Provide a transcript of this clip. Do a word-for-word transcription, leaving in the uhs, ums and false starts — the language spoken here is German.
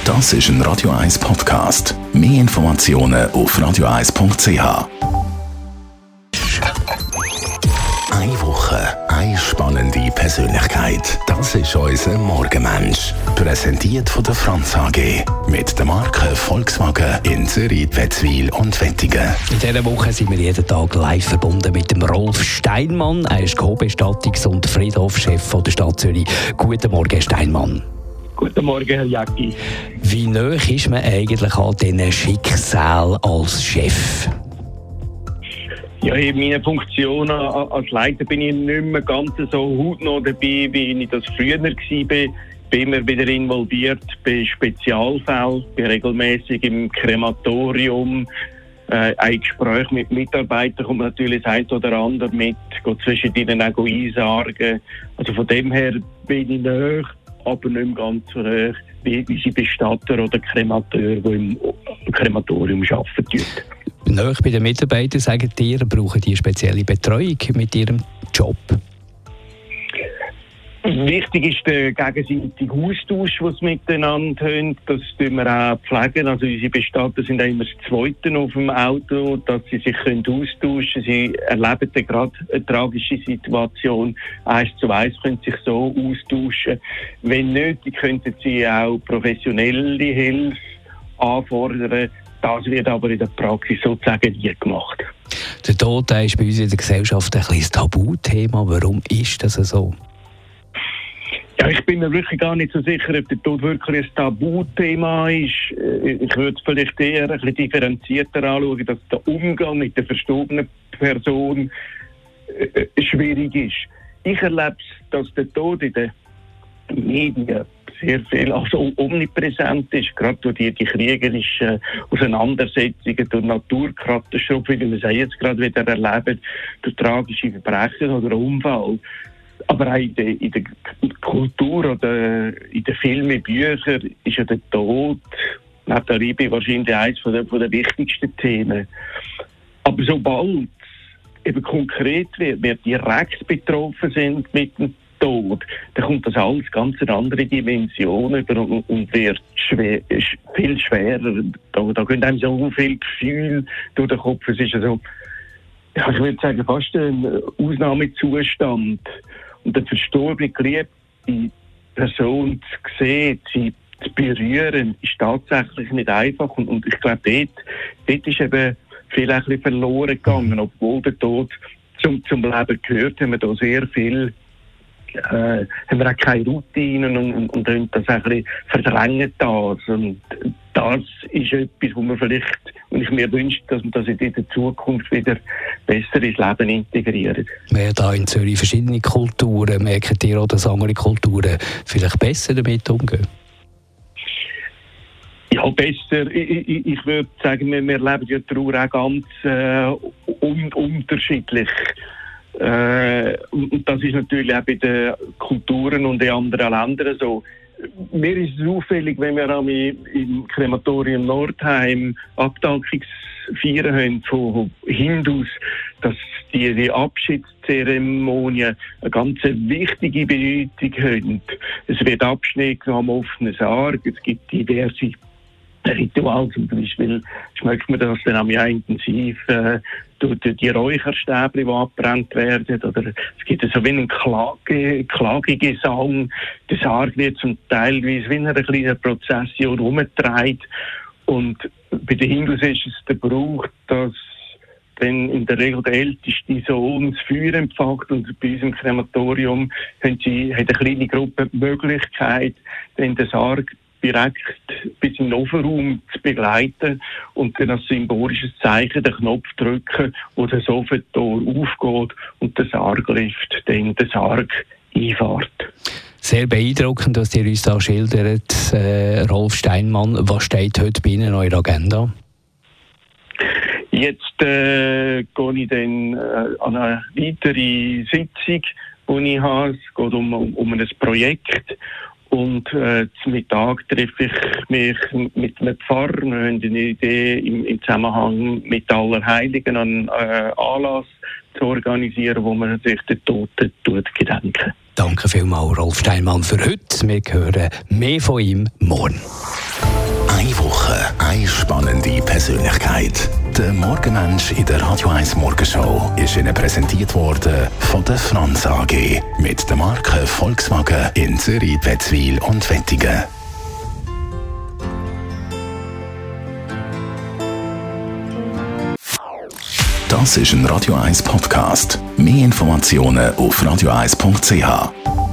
Das ist ein Radio eins Podcast. Mehr Informationen auf radio eins punkt c h. Eine Woche, eine spannende Persönlichkeit. Das ist unser Morgenmensch. Präsentiert von der Franz A G. Mit der Marke Volkswagen in Zürich, Wetzwil und Wettingen. In dieser Woche sind wir jeden Tag live verbunden mit dem Rolf Steinmann. Er ist Co-Bestattungs- und Friedhofschef der Stadt Zürich. Guten Morgen, Herr Steinmann. Guten Morgen, Herr Jäcki. Wie nahe ist man eigentlich an diesen Schicksal als Chef? Ja, in meiner Funktion als Leiter bin ich nicht mehr ganz so hautnah dabei, wie ich das früher war. Ich bin immer wieder involviert bei Spezialfällen, bin regelmäßig im Krematorium. Äh, ein Gespräch mit Mitarbeitern kommt natürlich das eine oder andere mit, geht zwischen ihnen auch einsargen. Also von dem her bin ich nahe, aber nicht mehr ganz so nahe wie unsere Bestatter oder Kremateur, die im Krematorium arbeiten. Nahe bei den Mitarbeitern, sagen ihr, brauchen die spezielle Betreuung mit ihrem Job? Wichtig ist der gegenseitige Austausch, den sie miteinander haben. Das pflegen wir auch pflegen. Also unsere Bestatter sind auch immer das Zweite auf dem Auto, dass sie sich austauschen können. Sie erleben gerade eine tragische Situation. Eins zu eins können sie sich so austauschen. Wenn nötig, könnten sie auch professionelle Hilfe anfordern. Das wird aber in der Praxis sozusagen nie gemacht. Der Tod ist bei uns in der Gesellschaft ein bisschen ein Tabuthema. Warum ist das so? Ja, ich bin mir wirklich gar nicht so sicher, ob der Tod wirklich ein Tabuthema ist. Ich würde es vielleicht eher ein bisschen differenzierter anschauen, dass der Umgang mit der verstorbenen Person äh, schwierig ist. Ich erlebe es, dass der Tod in den Medien sehr viel, also omnipräsent ist, gerade durch die, die kriegerischen Auseinandersetzungen, durch Naturkatastrophen, wie wir es jetzt gerade wieder erleben, durch tragische Verbrechen oder Unfall. Aber auch in der, in der Kultur oder in den Filmen, Büchern ist ja der Tod, neben der Liebe, wahrscheinlich eines von der, von der wichtigsten Themen. Aber sobald es eben konkret wird, wir direkt betroffen sind mit dem Tod, dann kommt das alles ganz eine andere Dimension über und, und wird schwer, viel schwerer. Da, da gehen einem so viele Gefühle durch den Kopf. Es ist also, ja, ich würde sagen, fast ein Ausnahmezustand. Und eine verstorbene, geliebte Person zu sehen, sie zu berühren, ist tatsächlich nicht einfach. Und, und ich glaube, dort, dort ist eben viel ein bisschen verloren gegangen. Obwohl der Tod zum, zum Leben gehört, haben wir da sehr viel, äh, haben wir auch keine Routinen und, und, und haben das ein bisschen verdrängen das. Und das ist etwas, wo man vielleicht, und ich mir wünsche, dass man das in der Zukunft wieder besser ins Leben integriert. Wir haben hier in Zürich verschiedene Kulturen. Merken ihr auch, dass andere Kulturen vielleicht besser damit umgehen? Ja, besser. Ich, ich, ich würde sagen, wir, wir leben ja Trauer auch ganz äh, un- unterschiedlich. Äh, und das ist natürlich auch bei den Kulturen und in anderen Ländern so. Mir ist es auffällig, wenn wir am im Krematorium Nordheim Abdankungsfeiern haben von Hindus, dass die, die Abschiedszeremonien eine ganz wichtige Bedeutung haben. Es wird Abschnitt genommen am offenen Sarg, es gibt diverse Ritual, zum Beispiel schmeckt man das dann auch ja intensiv äh, durch die Räucherstäbchen, die abbrennt werden, oder es gibt so wie einen Klage, Klagegesang. Der Sarg wird zum Teil wie in einer kleinen Prozession herumgetragen. Und bei den Hindus ist es der Brauch, dass wenn in der Regel der älteste Sohn das Feuer empfängt, und bei uns im Krematorium haben sie, hat eine kleine Gruppe die Möglichkeit, den Sarg direkt bis in den Ofenraum zu begleiten und dann als symbolisches Zeichen den Knopf drücken, wo das Ofentor aufgeht und der Sarglift dann den Sarg einfahrt. Sehr beeindruckend, was ihr uns da schildert, äh, Rolf Steinmann. Was steht heute bei Ihnen in eurer Agenda? Jetzt äh, gehe ich dann äh, an eine weitere Sitzung, die ich habe. Es geht um, um, um ein Projekt. Und äh, zum Mittag treffe ich mich mit einem Pfarrer. Wir haben eine Idee, im, im Zusammenhang mit Allerheiligen einen äh, Anlass zu organisieren, wo man sich den Toten tut gedenken. Danke vielmals, Rolf Steinmann, für heute. Wir hören mehr von ihm morgen. eine spannende Persönlichkeit. Der Morgenmensch in der Radio eins Morgenshow ist Ihnen präsentiert worden von der Franz A G mit der Marke Volkswagen in Zürich, Wetzwil und Wettingen. Das ist ein Radio eins Podcast. Mehr Informationen auf radio eins punkt c h.